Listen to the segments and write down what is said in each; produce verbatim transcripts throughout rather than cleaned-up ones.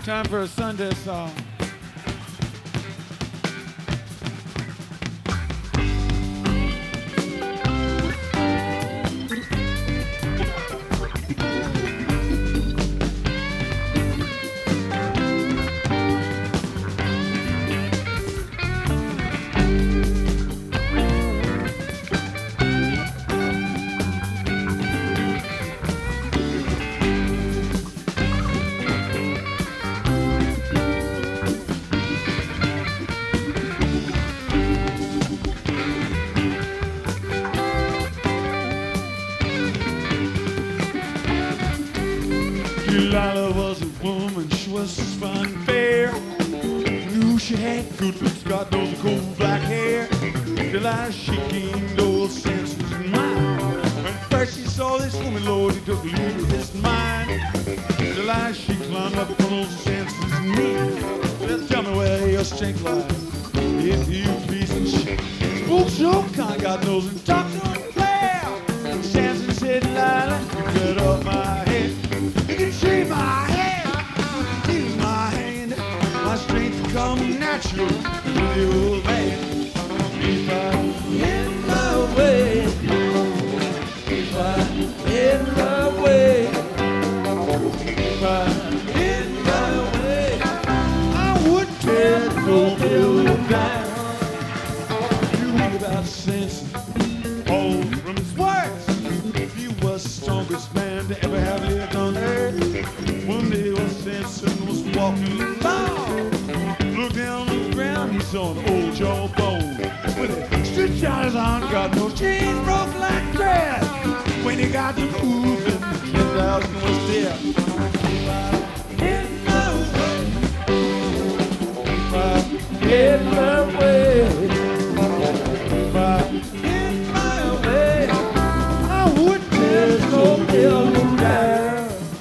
Time for a Sunday song. Delilah was a woman, she was fun and fair. Knew she had good looks, God knows her cold black hair. Delilah, she gained old senses in mind. When first she saw this woman, Lord, he took leave of his mind. Delilah, she climbed up on those senses in me. Well, tell me where your strength lies, if you piece of shit. Spoke so kind, God knows, and talked so fair. Samson said, Delilah, you cut off my head. You can shave my hair, use my hand. My strength come natural with the old man. If I in my way, if I in my way, if I in my way, I would tear no building down. You read about Samson, all from his words. He was the strongest man to ever have lived on earth. One day when Samson was walking along, looked down on the ground, he saw an old jawbone with a stitch on his arm. God knows chains broke like thread. When he got to moving, ten thousand was dead. If I in my way, if I in my way, if I in my way, I would tear no building down.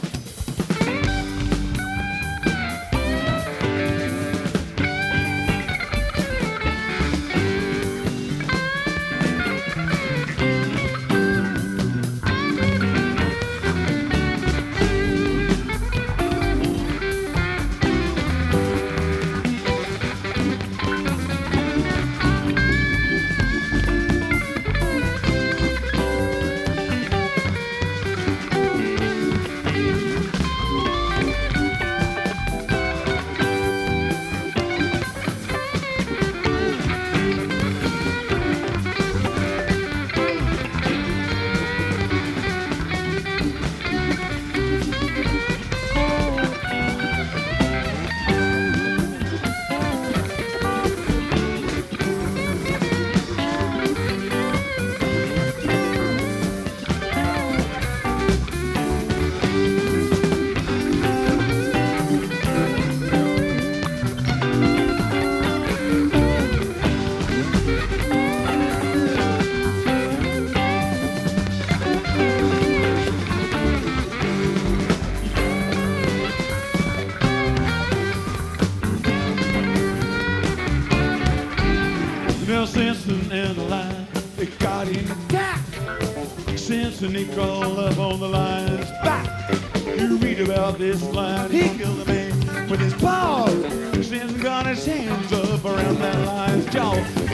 Now Samson and the lion, they got in attack. Samson, he crawled up on the lion's back. You read about this lion, he killed a man with his paws. Samson got his hands up around that lion's jaw.